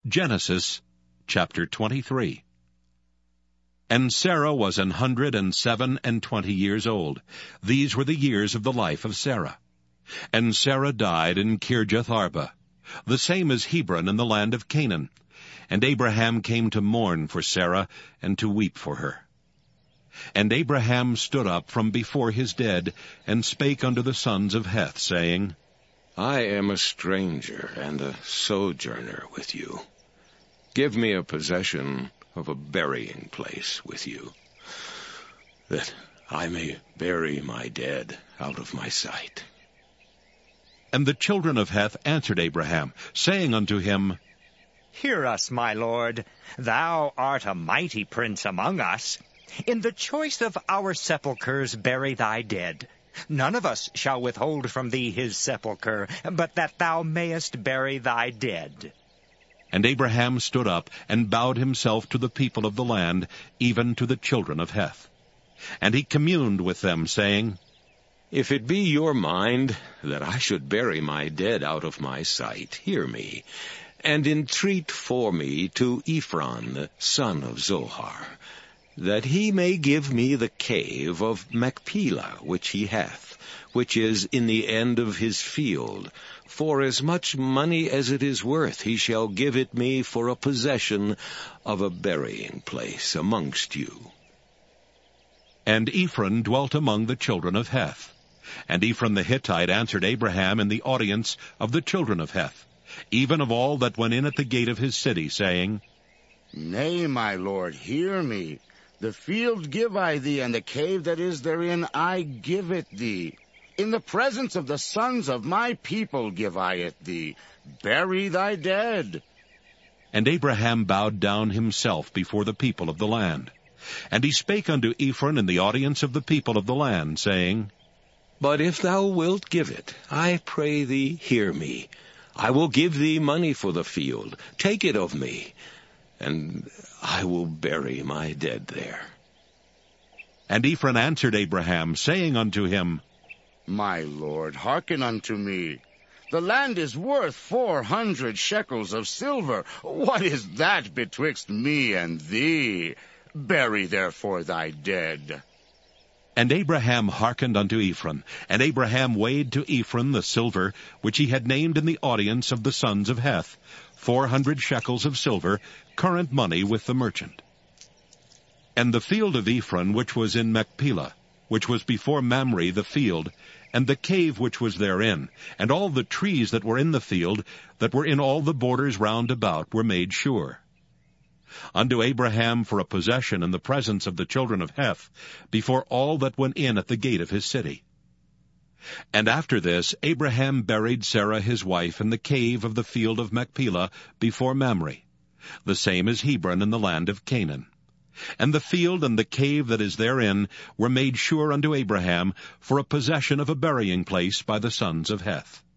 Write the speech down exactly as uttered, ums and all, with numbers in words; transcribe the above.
Genesis chapter twenty-three. And Sarah was an hundred and seven and twenty years old. These were the years of the life of Sarah. And Sarah died in Kirjath Arba, the same as Hebron in the land of Canaan. And Abraham came to mourn for Sarah, and to weep for her. And Abraham stood up from before his dead, and spake unto the sons of Heth, saying, I am a stranger and a sojourner with you. Give me a possession of a burying place with you, that I may bury my dead out of my sight. And the children of Heth answered Abraham, saying unto him, Hear us, my lord. Thou art a mighty prince among us. In the choice of our sepulchres bury thy dead. None of us shall withhold from thee his sepulchre, but that thou mayest bury thy dead. And Abraham stood up, and bowed himself to the people of the land, even to the children of Heth. And he communed with them, saying, If it be your mind that I should bury my dead out of my sight, hear me, and entreat for me to Ephron the son of Zohar, that he may give me the cave of Machpelah which he hath, which is in the end of his field. For as much money as it is worth, he shall give it me for a possession of a burying place amongst you. And Ephron dwelt among the children of Heth. And Ephron the Hittite answered Abraham in the audience of the children of Heth, even of all that went in at the gate of his city, saying, Nay, my lord, hear me. The field give I thee, and the cave that is therein I give it thee. In the presence of the sons of my people give I it thee. Bury thy dead. And Abraham bowed down himself before the people of the land. And he spake unto Ephron in the audience of the people of the land, saying, But if thou wilt give it, I pray thee, hear me. I will give thee money for the field. Take it of me, and I will bury my dead there. And Ephron answered Abraham, saying unto him, My lord, hearken unto me. The land is worth four hundred shekels of silver. What is that betwixt me and thee? Bury therefore thy dead. And Abraham hearkened unto Ephron. And Abraham weighed to Ephron the silver, which he had named in the audience of the sons of Heth, four hundred shekels of silver, current money with the merchant. And the field of Ephron, which was in Machpelah, which was before Mamre the field, and the cave which was therein, and all the trees that were in the field, that were in all the borders round about, were made sure. Unto Abraham for a possession in the presence of the children of Heth, before all that went in at the gate of his city. And after this Abraham buried Sarah his wife in the cave of the field of Machpelah before Mamre, the same as Hebron in the land of Canaan. And the field and the cave that is therein were made sure unto Abraham for a possession of a burying place by the sons of Heth.